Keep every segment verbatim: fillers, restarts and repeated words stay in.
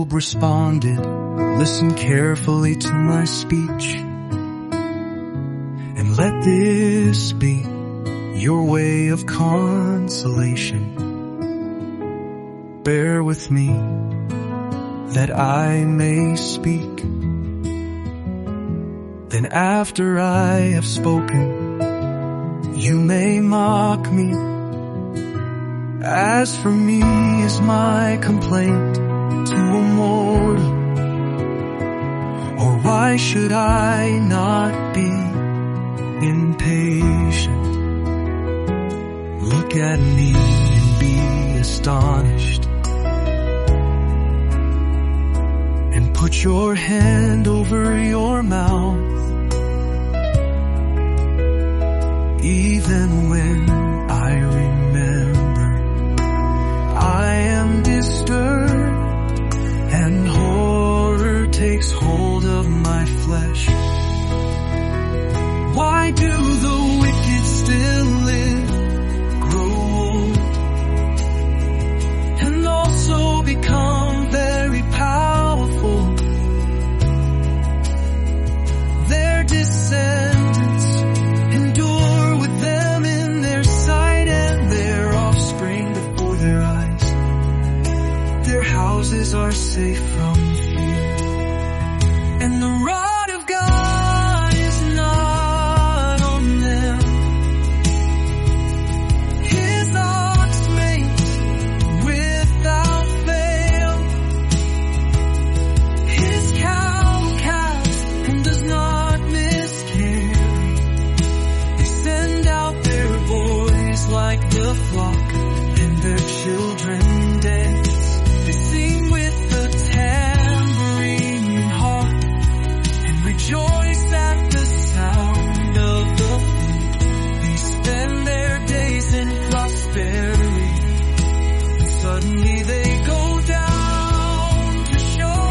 Job responded, listen carefully to my speech, and let this be your way of consolation. Bear with me that I may speak. Then after I have spoken, you may mock me. As for me is my complaint to a mortal, or why should I not be impatient? Look at me and be astonished, and put your hand over your mouth. Even when I remember, I am disturbed, and horror takes hold of my flesh. Why do the wicked still live, grow old, and also become very powerful? Their descendants endure with them in their sight, and their offspring before their eyes. Their houses are safe from fear, and the rod of God is not on them. His ox mates without fail, his cow calves and does not miscarry. They send out their boys like the flock, and their children dance. They sing with the tambourine and harp, and rejoice at the sound of the flute. They spend their days in prosperity, and suddenly they go down to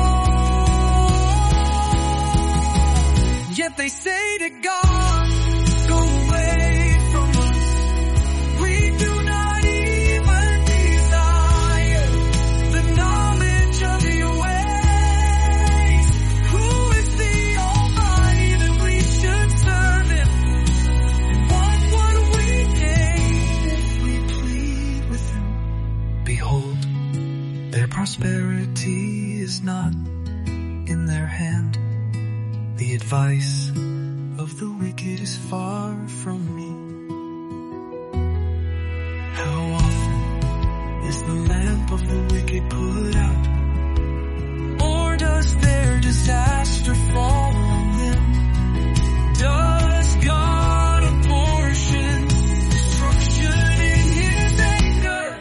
show. Yet they say to God, go away from us. We do not even desire the knowledge of your ways. Who is the Almighty that we should serve him? And what would we gain if we plead with him? Behold, their prosperity is not in their hand. The advice of the wicked is far from me. How often is the lamp of the wicked put out? Or does their disaster fall on them? Does God apportion destruction in his anger?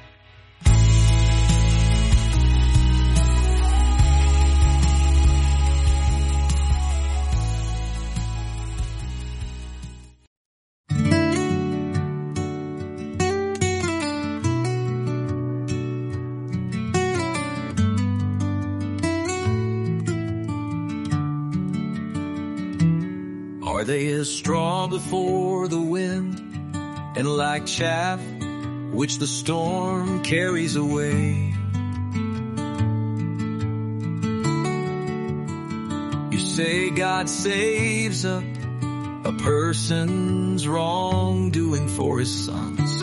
Are they as straw before the wind, and like chaff which the storm carries away? You say God saves a, a person's wrongdoing for his sons.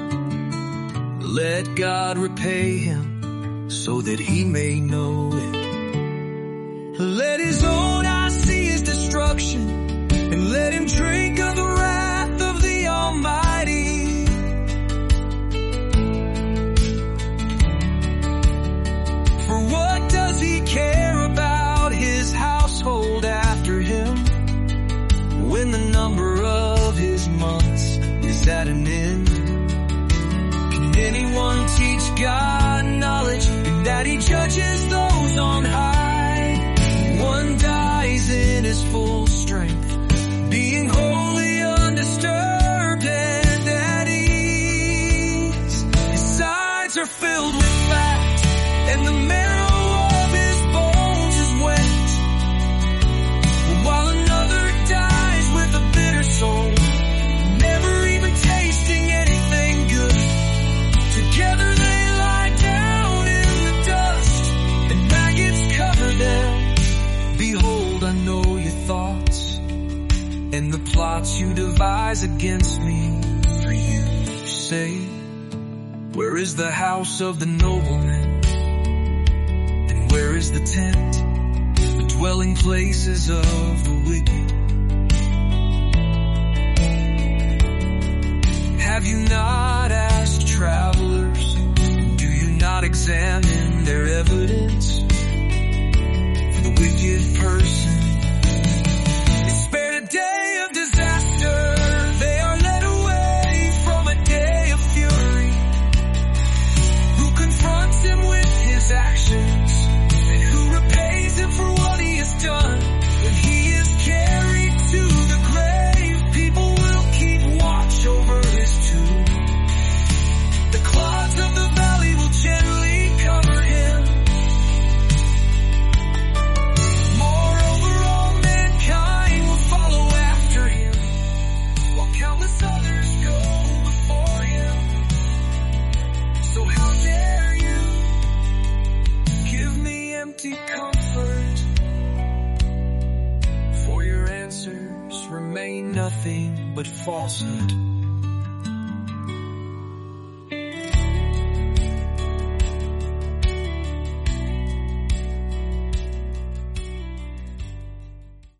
Let God repay him so that he may know it. Let his own eyes see his destruction, and let him drink of the wrath of the Almighty. For what does he care about his household after him, when the number of his months is at an end? Can anyone teach God knowledge, and that he judges those on rise against me. For you say, where is the house of the nobleman? And where is the tent, the dwelling places of the wicked? Have you not asked travelers? Do you not examine their evidence? For the wicked person is spared a day of disaster. They are led away from a day of fury. Who confronts him with his actions? And who repays him for what he has done? When he is carried to the grave, people will keep watch over his tomb. The clods of the valley will gently cover him. Moreover, all mankind will follow after him, while countless others go before him. So how dare you give me empty comfort? For your answers remain nothing but falsehood.